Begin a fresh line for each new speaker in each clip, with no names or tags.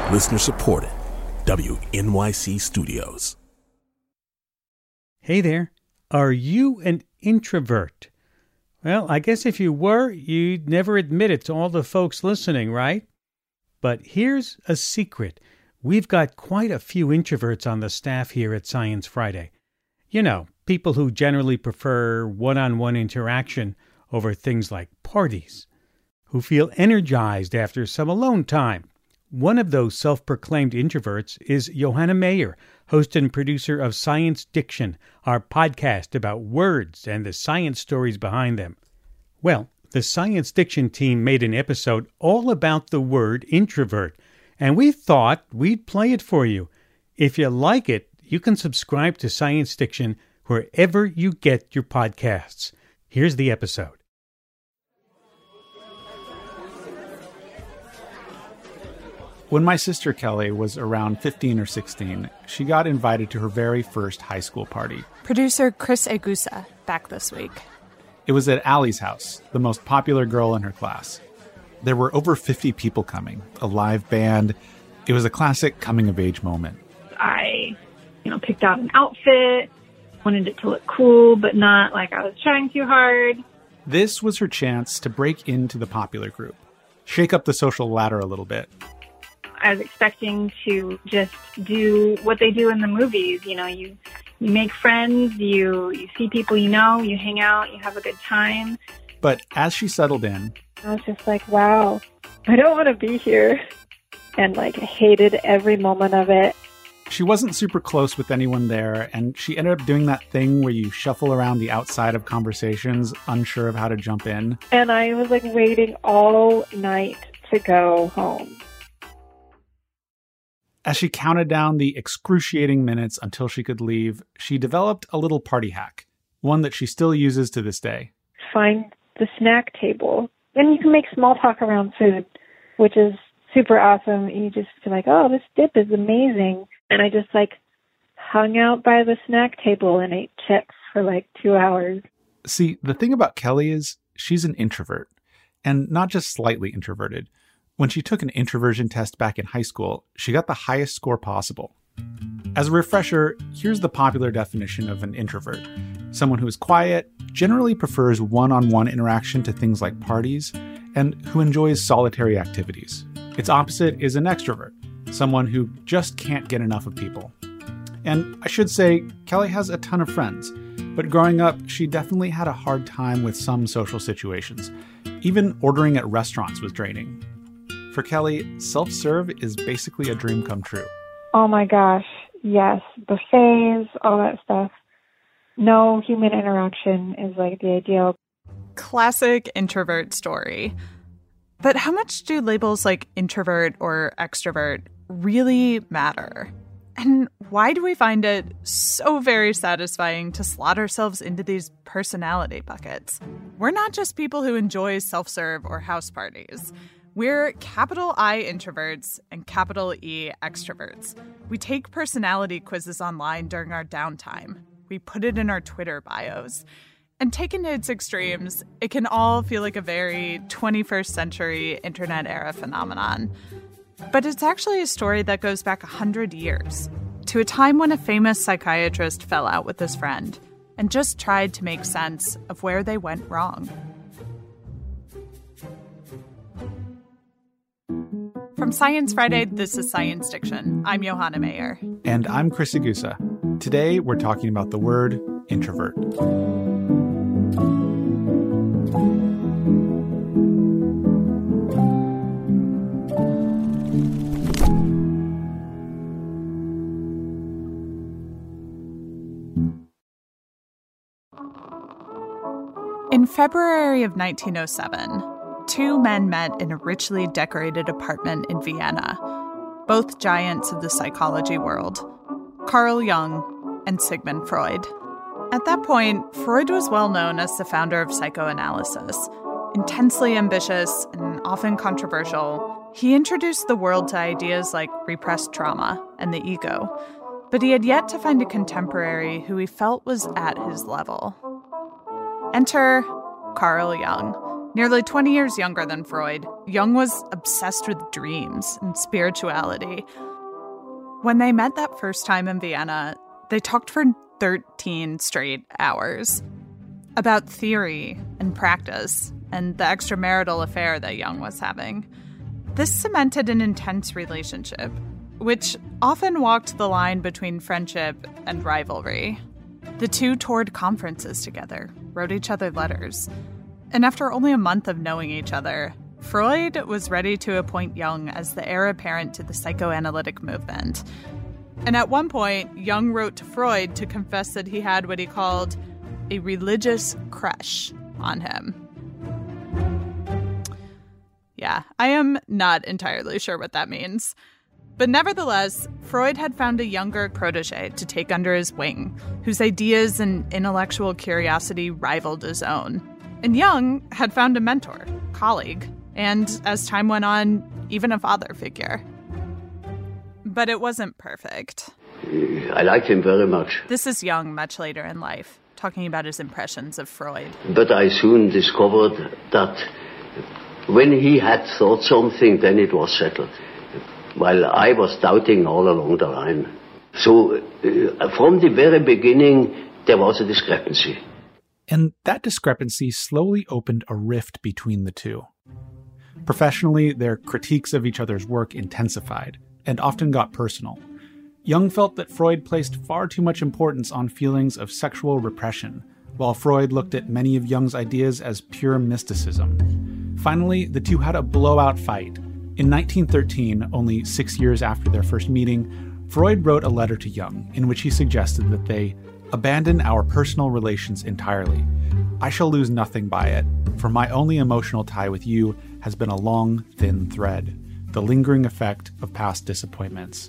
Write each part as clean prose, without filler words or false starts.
Listener supported. WNYC Studios.
Hey there. Are you an introvert? Well, I guess if you were, you'd never admit it to all the folks listening, right? But here's a secret. We've got quite a few introverts on the staff here at Science Friday. You know, people who generally prefer one-on-one interaction over things like parties, who feel energized after some alone time. One of those self-proclaimed introverts is Johanna Mayer, host and producer of Science Diction, our podcast about words and the science stories behind them. Well, the Science Diction team made an episode all about the word introvert, and we thought we'd play it for you. If you like it, you can subscribe to Science Diction wherever you get your podcasts. Here's the episode.
When my sister Kelly was around 15 or 16, she got invited to her very first high school party.
Producer Chris Egusa, back this week.
It was at Allie's house, the most popular girl in her class. There were over 50 people coming, a live band. It was a classic coming-of-age moment.
I, picked out an outfit, wanted it to look cool, but not like I was trying too hard.
This was her chance to break into the popular group, shake up the social ladder a little bit.
I was expecting to just do what they do in the movies. You make friends, you see people you hang out, you have a good time.
But as she settled in,
I was just like, wow, I don't want to be here. And I hated every moment of it.
She wasn't super close with anyone there, and she ended up doing that thing where you shuffle around the outside of conversations, unsure of how to jump in.
And I was waiting all night to go home.
As she counted down the excruciating minutes until she could leave, she developed a little party hack, one that she still uses to this day.
Find the snack table. And you can make small talk around food, which is super awesome. You just feel like, oh, this dip is amazing. And I just hung out by the snack table and ate chips for 2 hours.
See, the thing about Kelly is she's an introvert, and not just slightly introverted. When she took an introversion test back in high school, she got the highest score possible. As a refresher, here's the popular definition of an introvert. Someone who is quiet, generally prefers one-on-one interaction to things like parties, and who enjoys solitary activities. Its opposite is an extrovert, someone who just can't get enough of people. And I should say, Kelly has a ton of friends, but growing up, she definitely had a hard time with some social situations. Even ordering at restaurants was draining. For Kelly, self-serve is basically a dream come true.
Oh my gosh, yes. Buffets, all that stuff. No human interaction is the ideal.
Classic introvert story. But how much do labels like introvert or extrovert really matter? And why do we find it so very satisfying to slot ourselves into these personality buckets? We're not just people who enjoy self-serve or house parties. We're capital I introverts and capital E extroverts. We take personality quizzes online during our downtime. We put it in our Twitter bios. And taken to its extremes, it can all feel like a very 21st century internet era phenomenon. But it's actually a story that goes back 100 years, to a time when a famous psychiatrist fell out with his friend and just tried to make sense of where they went wrong. From Science Friday, this is Science Diction. I'm Johanna Mayer.
And I'm Chris Egusa. Today, we're talking about the word introvert.
In February of 1907, two men met in a richly decorated apartment in Vienna, both giants of the psychology world, Carl Jung and Sigmund Freud. At that point, Freud was well known as the founder of psychoanalysis. Intensely ambitious and often controversial, he introduced the world to ideas like repressed trauma and the ego, but he had yet to find a contemporary who he felt was at his level. Enter Carl Jung, Nearly 20 years younger than Freud, Jung was obsessed with dreams and spirituality. When they met that first time in Vienna, they talked for 13 straight hours about theory and practice and the extramarital affair that Jung was having. This cemented an intense relationship, which often walked the line between friendship and rivalry. The two toured conferences together, wrote each other letters. And after only a month of knowing each other, Freud was ready to appoint Jung as the heir apparent to the psychoanalytic movement. And at one point, Jung wrote to Freud to confess that he had what he called a religious crush on him. Yeah, I am not entirely sure what that means. But nevertheless, Freud had found a younger protege to take under his wing, whose ideas and intellectual curiosity rivaled his own. And Jung had found a mentor, colleague, and as time went on, even a father figure. But it wasn't perfect.
I like him very much.
This is Jung much later in life, talking about his impressions of Freud.
But I soon discovered that when he had thought something, then it was settled. While I was doubting all along the line. So from the very beginning, there was a discrepancy.
And that discrepancy slowly opened a rift between the two. Professionally, their critiques of each other's work intensified and often got personal. Jung felt that Freud placed far too much importance on feelings of sexual repression, while Freud looked at many of Jung's ideas as pure mysticism. Finally, the two had a blowout fight. In 1913, only 6 years after their first meeting, Freud wrote a letter to Jung in which he suggested that they abandon our personal relations entirely. I shall lose nothing by it, for my only emotional tie with you has been a long, thin thread, the lingering effect of past disappointments.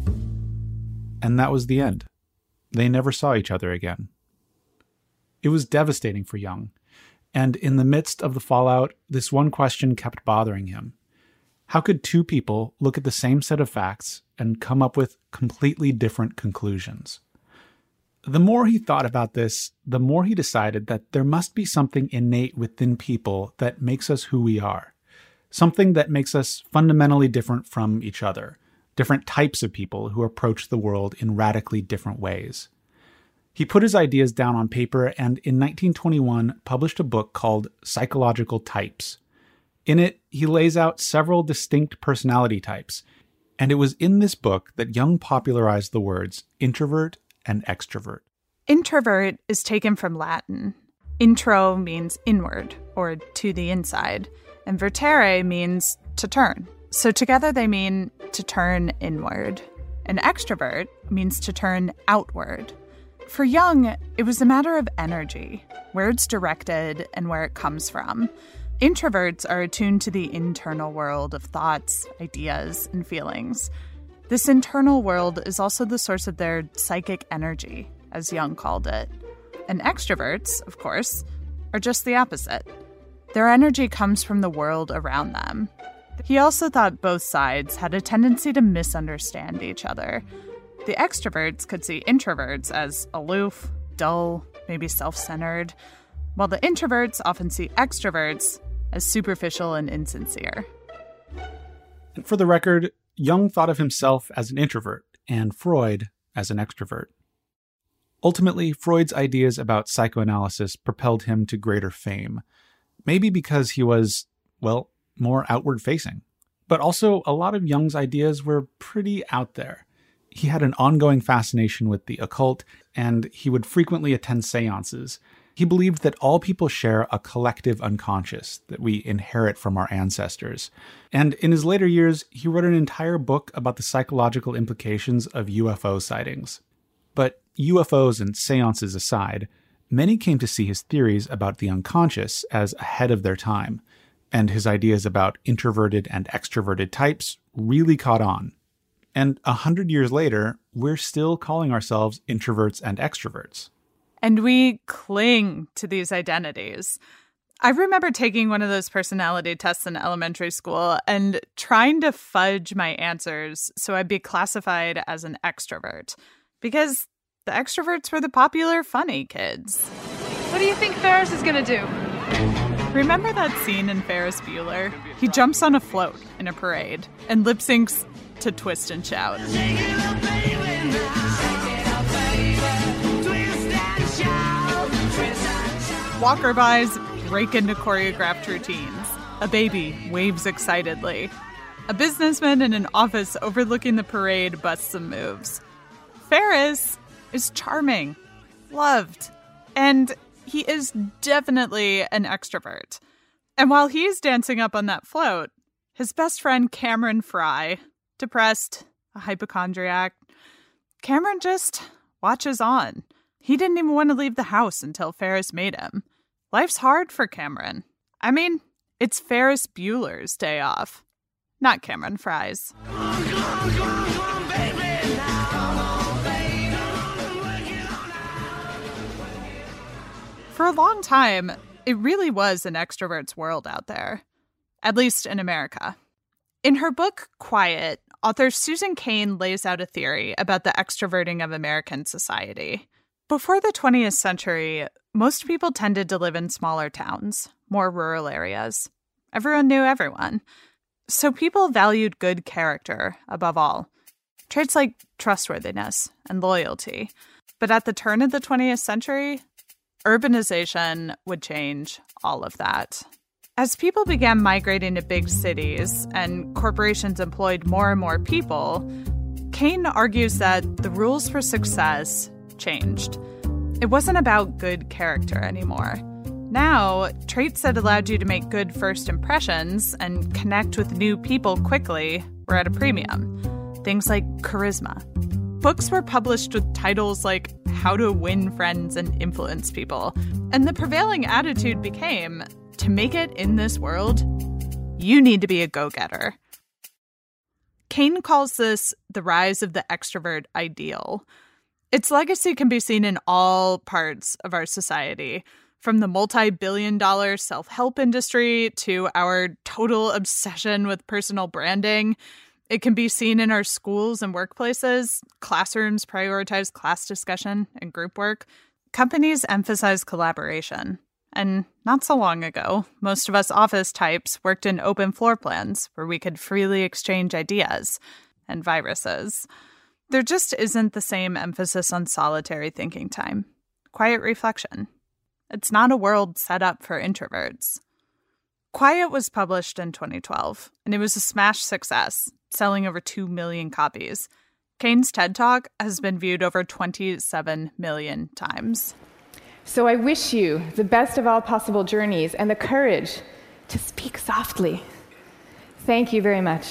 And that was the end. They never saw each other again. It was devastating for Jung, and in the midst of the fallout, this one question kept bothering him. How could two people look at the same set of facts and come up with completely different conclusions? The more he thought about this, the more he decided that there must be something innate within people that makes us who we are. Something that makes us fundamentally different from each other. Different types of people who approach the world in radically different ways. He put his ideas down on paper and in 1921 published a book called Psychological Types. In it, he lays out several distinct personality types, and it was in this book that Jung popularized the words introvert and extrovert.
Introvert is taken from Latin. Intro means inward, or to the inside, and vertere means to turn. So together they mean to turn inward. And extrovert means to turn outward. For Jung, it was a matter of energy, where it's directed and where it comes from. Introverts are attuned to the internal world of thoughts, ideas, and feelings. This internal world is also the source of their psychic energy, as Jung called it. And extroverts, of course, are just the opposite. Their energy comes from the world around them. He also thought both sides had a tendency to misunderstand each other. The extroverts could see introverts as aloof, dull, maybe self-centered, while the introverts often see extroverts as superficial and insincere.
And for the record, Jung thought of himself as an introvert and Freud as an extrovert. Ultimately, Freud's ideas about psychoanalysis propelled him to greater fame, maybe because he was, well, more outward-facing. But also, a lot of Jung's ideas were pretty out there. He had an ongoing fascination with the occult, and he would frequently attend seances. He believed that all people share a collective unconscious that we inherit from our ancestors. And in his later years, he wrote an entire book about the psychological implications of UFO sightings. But UFOs and seances aside, many came to see his theories about the unconscious as ahead of their time, and his ideas about introverted and extroverted types really caught on. And 100 years later, we're still calling ourselves introverts and extroverts.
And we cling to these identities. I remember taking one of those personality tests in elementary school and trying to fudge my answers so I'd be classified as an extrovert, because the extroverts were the popular, funny kids.
What do you think Ferris is going to do?
Remember that scene in Ferris Bueller? He jumps on a float in a parade and lip syncs to Twist and Shout. Walker-bys break into choreographed routines. A baby waves excitedly. A businessman in an office overlooking the parade busts some moves. Ferris is charming, loved, and he is definitely an extrovert. And while he's dancing up on that float, his best friend Cameron Fry, depressed, a hypochondriac, Cameron just watches on. He didn't even want to leave the house until Ferris made him. Life's hard for Cameron. I mean, it's Ferris Bueller's day off, not Cameron Fry's. For a long time, it really was an extrovert's world out there, at least in America. In her book, Quiet, author Susan Cain lays out a theory about the extroverting of American society. Before the 20th century, most people tended to live in smaller towns, more rural areas. Everyone knew everyone. So people valued good character above all, traits like trustworthiness and loyalty. But at the turn of the 20th century, urbanization would change all of that. As people began migrating to big cities and corporations employed more and more people, Cain argues that the rules for success changed. It wasn't about good character anymore. Now, traits that allowed you to make good first impressions and connect with new people quickly were at a premium. Things like charisma. Books were published with titles like How to Win Friends and Influence People. And the prevailing attitude became, to make it in this world, you need to be a go-getter. Cain calls this the rise of the extrovert ideal. Its legacy can be seen in all parts of our society, from the multi-billion-dollar self-help industry to our total obsession with personal branding. It can be seen in our schools and workplaces. Classrooms prioritize class discussion and group work. Companies emphasize collaboration. And not so long ago, most of us office types worked in open floor plans where we could freely exchange ideas and viruses. There just isn't the same emphasis on solitary thinking time, quiet reflection. It's not a world set up for introverts. Quiet was published in 2012, and it was a smash success, selling over 2 million copies. Cain's TED Talk has been viewed over 27 million times.
So I wish you the best of all possible journeys and the courage to speak softly. Thank you very much.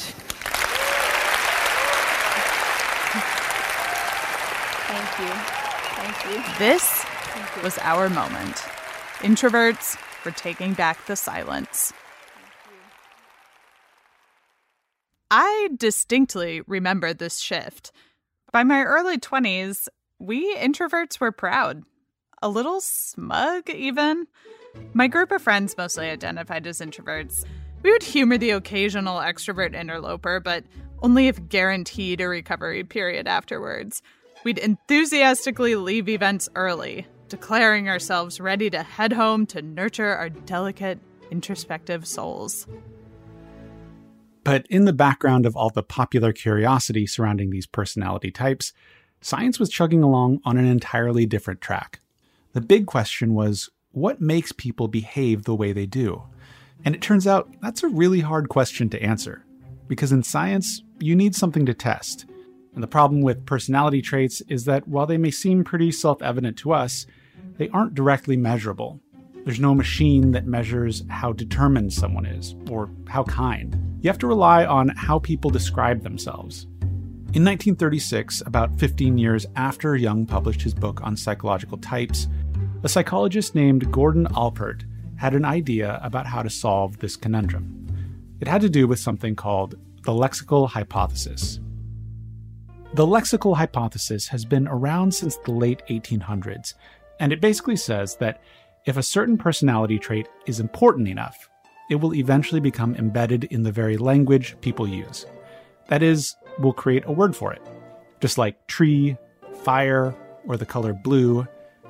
Thank you. Thank you.
This was our moment. Introverts were taking back the silence. I distinctly remember this shift. By my early 20s, we introverts were proud. A little smug, even. My group of friends mostly identified as introverts. We would humor the occasional extrovert interloper, but only if guaranteed a recovery period afterwards. We'd enthusiastically leave events early, declaring ourselves ready to head home to nurture our delicate, introspective souls.
But in the background of all the popular curiosity surrounding these personality types, science was chugging along on an entirely different track. The big question was, what makes people behave the way they do? And it turns out that's a really hard question to answer, because in science, you need something to test. And the problem with personality traits is that while they may seem pretty self-evident to us, they aren't directly measurable. There's no machine that measures how determined someone is, or how kind. You have to rely on how people describe themselves. In 1936, about 15 years after Jung published his book on psychological types, a psychologist named Gordon Allport had an idea about how to solve this conundrum. It had to do with something called the lexical hypothesis. The lexical hypothesis has been around since the late 1800s, and it basically says that if a certain personality trait is important enough, it will eventually become embedded in the very language people use. That is, we'll create a word for it. Just like tree, fire, or the color blue,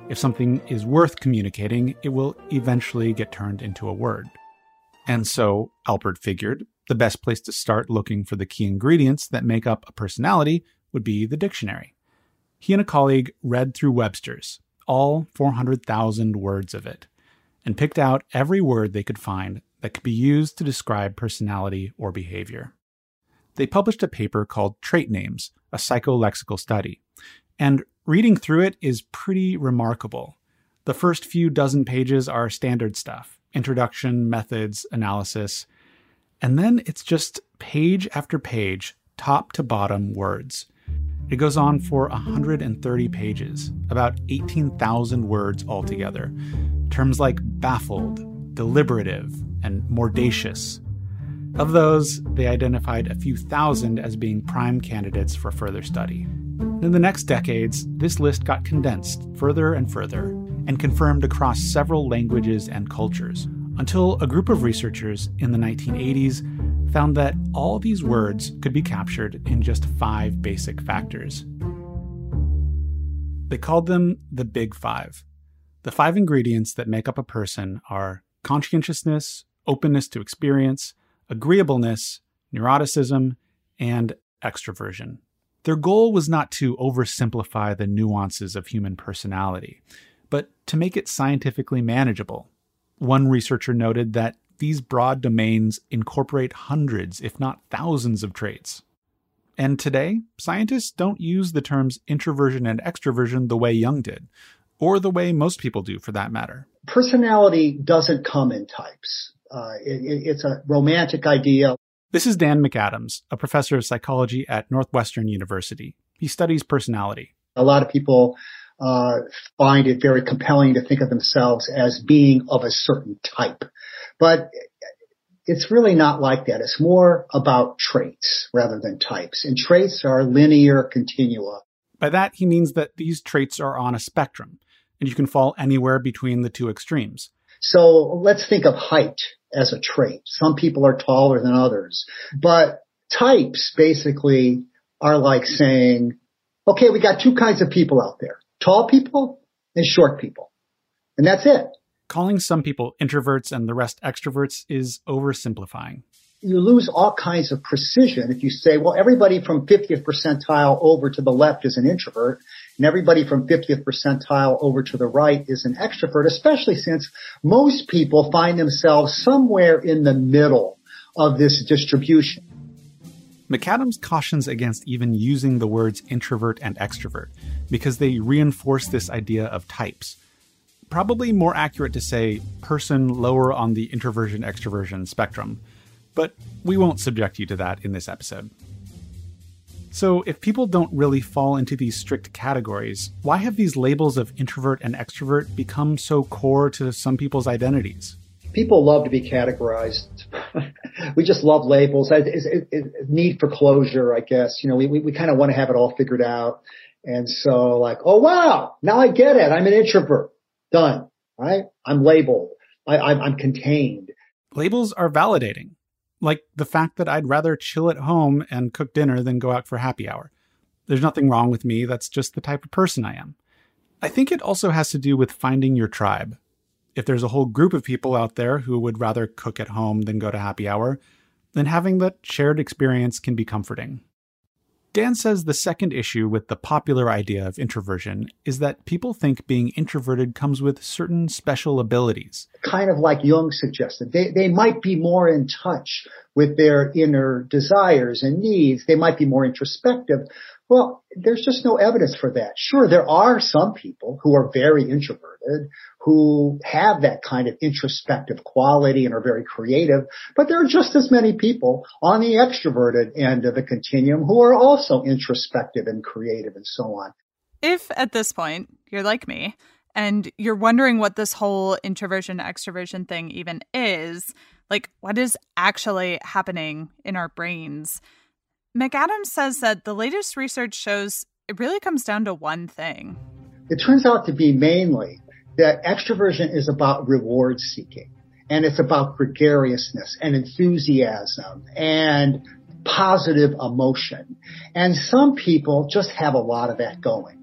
If something is worth communicating, it will eventually get turned into a word. And so Alpert figured the best place to start looking for the key ingredients that make up a personality would be the dictionary. He and a colleague read through Webster's, all 400,000 words of it, and picked out every word they could find that could be used to describe personality or behavior. They published a paper called Trait Names, a psycholexical study, and reading through it is pretty remarkable. The first few dozen pages are standard stuff: introduction, methods, analysis, and then it's just page after page, top to bottom words. It goes on for 130 pages, about 18,000 words altogether. Terms like baffled, deliberative, and mordacious. Of those, they identified a few thousand as being prime candidates for further study. In the next decades, this list got condensed further and further and confirmed across several languages and cultures, until a group of researchers in the 1980s found that all these words could be captured in just 5 basic factors. They called them the Big Five. The 5 ingredients that make up a person are conscientiousness, openness to experience, agreeableness, neuroticism, and extroversion. Their goal was not to oversimplify the nuances of human personality, but to make it scientifically manageable. One researcher noted that these broad domains incorporate hundreds, if not thousands, of traits. And today, scientists don't use the terms introversion and extroversion the way Jung did, or the way most people do for that matter.
Personality doesn't come in types. It's a romantic idea.
This is Dan McAdams, a professor of psychology at Northwestern University. He studies personality.
A lot of people find it very compelling to think of themselves as being of a certain type. But it's really not like that. It's more about traits rather than types. And traits are linear continua.
By that, he means that these traits are on a spectrum, and you can fall anywhere between the two extremes.
So let's think of height as a trait. Some people are taller than others. But types basically are like saying, okay, we got 2 kinds of people out there: tall people and short people. And that's it.
Calling some people introverts and the rest extroverts is oversimplifying.
You lose all kinds of precision if you say, well, everybody from 50th percentile over to the left is an introvert, and everybody from 50th percentile over to the right is an extrovert, especially since most people find themselves somewhere in the middle of this distribution.
McAdams cautions against even using the words introvert and extrovert because they reinforce this idea of types. Probably more accurate to say person lower on the introversion-extroversion spectrum, but we won't subject you to that in this episode. So if people don't really fall into these strict categories, why have these labels of introvert and extrovert become so core to some people's identities?
People love to be categorized. We just love labels. It's need for closure, I guess. You know, we kind of want to have it all figured out. And so like, oh, wow, now I get it. I'm an introvert. Done. Right? I'm labeled. I'm contained.
Labels are validating. Like the fact that I'd rather chill at home and cook dinner than go out for happy hour. There's nothing wrong with me. That's just the type of person I am. I think it also has to do with finding your tribe. If there's a whole group of people out there who would rather cook at home than go to happy hour, then having that shared experience can be comforting. Dan says the second issue with the popular idea of introversion is that people think being introverted comes with certain special abilities.
Kind of like Jung suggested. They might be more in touch with their inner desires and needs. They might be more introspective. Well, there's just no evidence for that. Sure, there are some people who are very introverted, who have that kind of introspective quality and are very creative, but there are just as many people on the extroverted end of the continuum who are also introspective and creative and so on.
If at this point you're like me and you're wondering what this whole introversion-extroversion thing even is, like what is actually happening in our brains, McAdams says that the latest research shows it really comes down to one thing.
It turns out to be mainly that extroversion is about reward seeking, and it's about gregariousness and enthusiasm and positive emotion. And some people just have a lot of that going.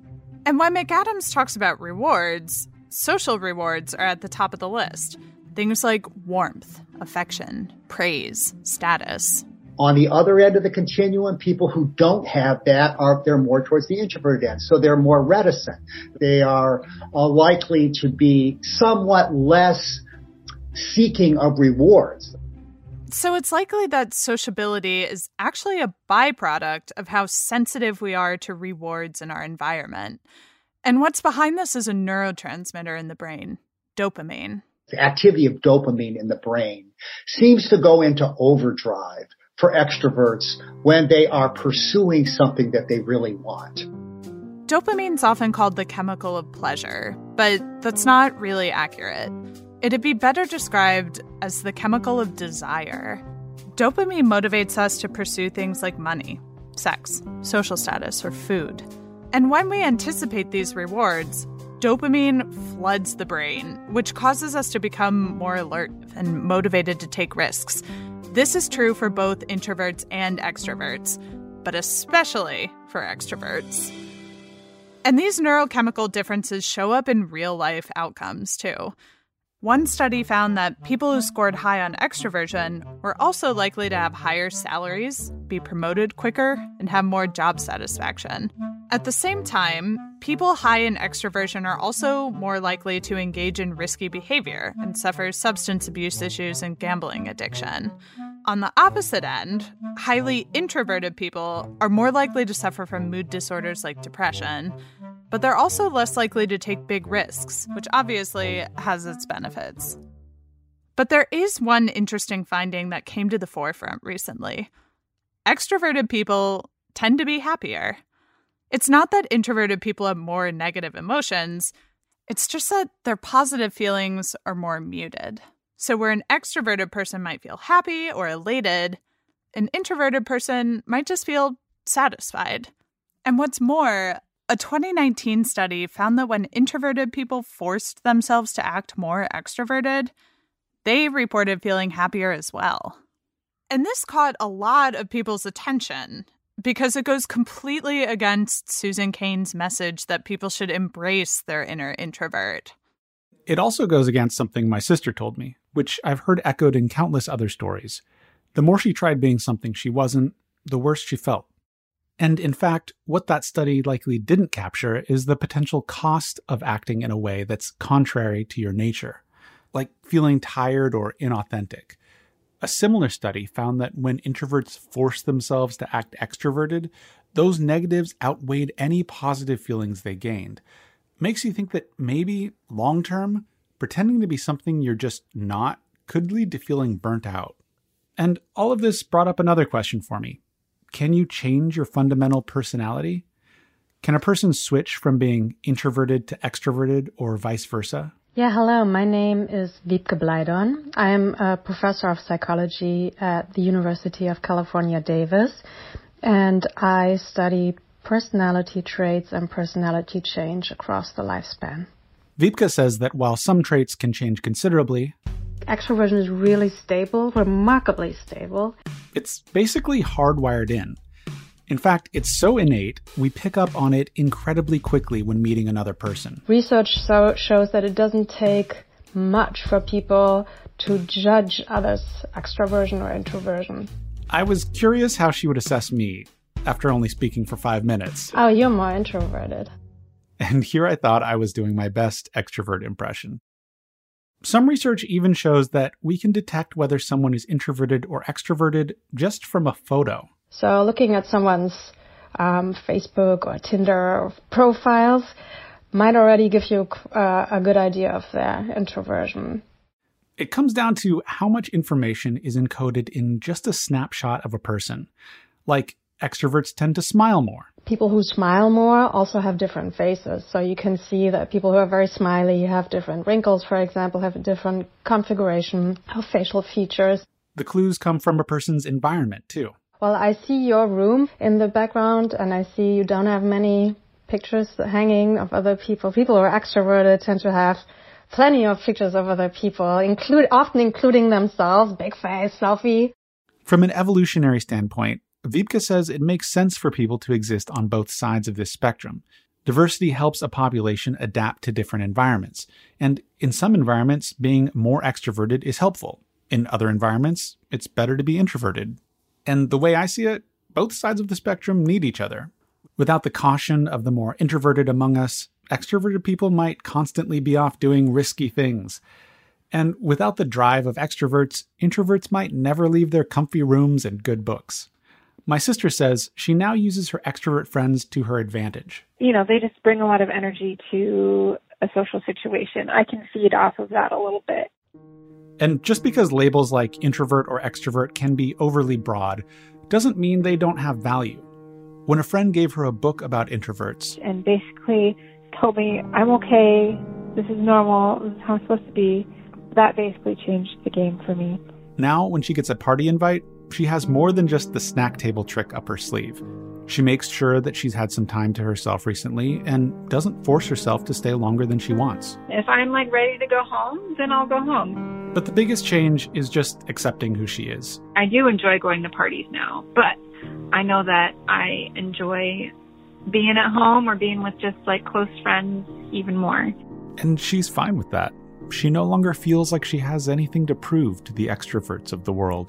And when McAdams talks about rewards, social rewards are at the top of the list. Things like warmth, affection, praise, status.
On the other end of the continuum, people who don't have that they're more towards the introverted end. So they're more reticent. They are likely to be somewhat less seeking of rewards.
So it's likely that sociability is actually a byproduct of how sensitive we are to rewards in our environment. And what's behind this is a neurotransmitter in the brain, dopamine.
The activity of dopamine in the brain seems to go into overdrive for extroverts when they are pursuing something that they really want.
Dopamine's often called the chemical of pleasure, but that's not really accurate. It'd be better described as the chemical of desire. Dopamine motivates us to pursue things like money, sex, social status, or food. And when we anticipate these rewards, dopamine floods the brain, which causes us to become more alert and motivated to take risks. This is true for both introverts and extroverts, but especially for extroverts. And these neurochemical differences show up in real-life outcomes, too. One study found that people who scored high on extroversion were also likely to have higher salaries, be promoted quicker, and have more job satisfaction. At the same time, people high in extroversion are also more likely to engage in risky behavior and suffer substance abuse issues and gambling addiction. On the opposite end, highly introverted people are more likely to suffer from mood disorders like depression, but they're also less likely to take big risks, which obviously has its benefits. But there is one interesting finding that came to the forefront recently. Extroverted people tend to be happier. It's not that introverted people have more negative emotions, it's just that their positive feelings are more muted. So where an extroverted person might feel happy or elated, an introverted person might just feel satisfied. And what's more, a 2019 study found that when introverted people forced themselves to act more extroverted, they reported feeling happier as well. And this caught a lot of people's attention because it goes completely against Susan Cain's message that people should embrace their inner introvert.
It also goes against something my sister told me, which I've heard echoed in countless other stories. The more she tried being something she wasn't, the worse she felt. And in fact, what that study likely didn't capture is the potential cost of acting in a way that's contrary to your nature, like feeling tired or inauthentic. A similar study found that when introverts forced themselves to act extroverted, those negatives outweighed any positive feelings they gained. Makes you think that maybe, long-term, pretending to be something you're just not could lead to feeling burnt out. And all of this brought up another question for me. Can you change your fundamental personality? Can a person switch from being introverted to extroverted or vice versa?
Yeah, hello. My name is Wiebke Bleidorn. I'm a professor of psychology at the University of California, Davis, and I study personality traits and personality change across the lifespan.
Wiebke says that while some traits can change considerably,
extroversion is really stable, remarkably stable.
It's basically hardwired in. In fact, it's so innate, we pick up on it incredibly quickly when meeting another person.
Research shows that it doesn't take much for people to judge others' extroversion or introversion.
I was curious how she would assess me after only speaking for 5 minutes.
Oh, you're more introverted.
And here I thought I was doing my best extrovert impression. Some research even shows that we can detect whether someone is introverted or extroverted just from a photo.
So looking at someone's Facebook or Tinder profiles might already give you a good idea of their introversion.
It comes down to how much information is encoded in just a snapshot of a person. Like, extroverts tend to smile more.
People who smile more also have different faces. So you can see that people who are very smiley have different wrinkles, for example, have a different configuration of facial features.
The clues come from a person's environment, too.
Well, I see your room in the background, and I see you don't have many pictures hanging of other people. People who are extroverted tend to have plenty of pictures of other people, often including themselves, big face, selfie.
From an evolutionary standpoint, Wiebke says it makes sense for people to exist on both sides of this spectrum. Diversity helps a population adapt to different environments. And in some environments, being more extroverted is helpful. In other environments, it's better to be introverted. And the way I see it, both sides of the spectrum need each other. Without the caution of the more introverted among us, extroverted people might constantly be off doing risky things. And without the drive of extroverts, introverts might never leave their comfy rooms and good books. My sister says she now uses her extrovert friends to her advantage.
They just bring a lot of energy to a social situation. I can feed off of that a little bit.
And just because labels like introvert or extrovert can be overly broad, doesn't mean they don't have value. When a friend gave her a book about introverts,
and basically told me, I'm okay, this is normal, this is how I'm supposed to be, that basically changed the game for me.
Now, when she gets a party invite, she has more than just the snack table trick up her sleeve. She makes sure that she's had some time to herself recently and doesn't force herself to stay longer than she wants.
If I'm ready to go home, then I'll go home.
But the biggest change is just accepting who she is.
I do enjoy going to parties now, but I know that I enjoy being at home or being with just close friends even more.
And she's fine with that. She no longer feels like she has anything to prove to the extroverts of the world.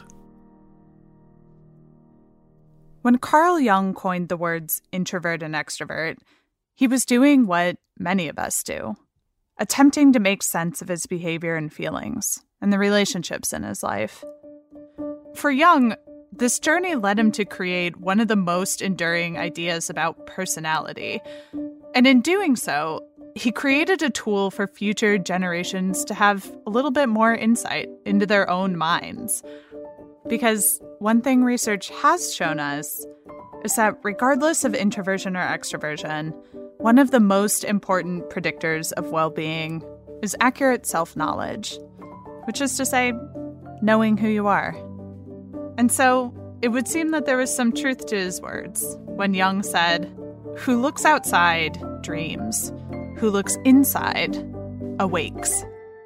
When Carl Jung coined the words introvert and extrovert, he was doing what many of us do, attempting to make sense of his behavior and feelings and the relationships in his life. For Jung, this journey led him to create one of the most enduring ideas about personality. And in doing so, he created a tool for future generations to have a little bit more insight into their own minds. Because one thing research has shown us is that regardless of introversion or extroversion, one of the most important predictors of well-being is accurate self-knowledge, which is to say, knowing who you are. And so it would seem that there was some truth to his words when Jung said, "Who looks outside dreams, who looks inside awakes."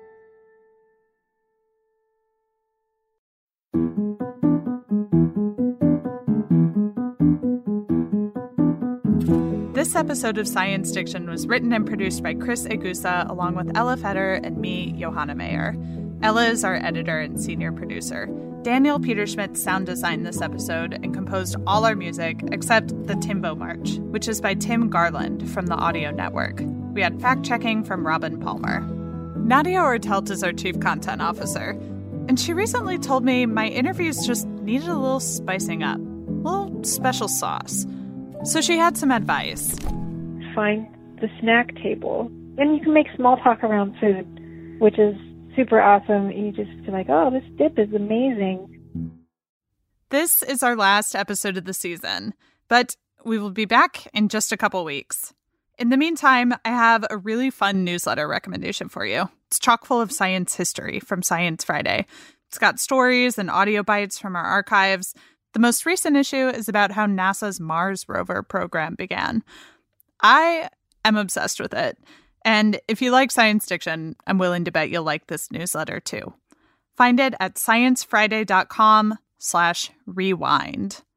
This episode of Science Diction was written and produced by Chris Egusa, along with Ella Feder and me, Johanna Mayer. Ella is our editor and senior producer. Daniel Peterschmidt sound designed this episode and composed all our music except the Timbo March, which is by Tim Garland from the Audio Network. We had fact-checking from Robin Palmer. Nadia Ortelt is our chief content officer, and she recently told me my interviews just needed a little spicing up, a little special sauce. So she had some advice.
Find the snack table. And you can make small talk around food, which is super awesome. You just feel like, oh, this dip is amazing.
This is our last episode of the season, but we will be back in just a couple weeks. In the meantime, I have a really fun newsletter recommendation for you. It's chock full of science history from Science Friday. It's got stories and audio bites from our archives. The most recent issue is about how NASA's Mars rover program began. I am obsessed with it. And if you like science fiction, I'm willing to bet you'll like this newsletter too. Find it at sciencefriday.com/rewind.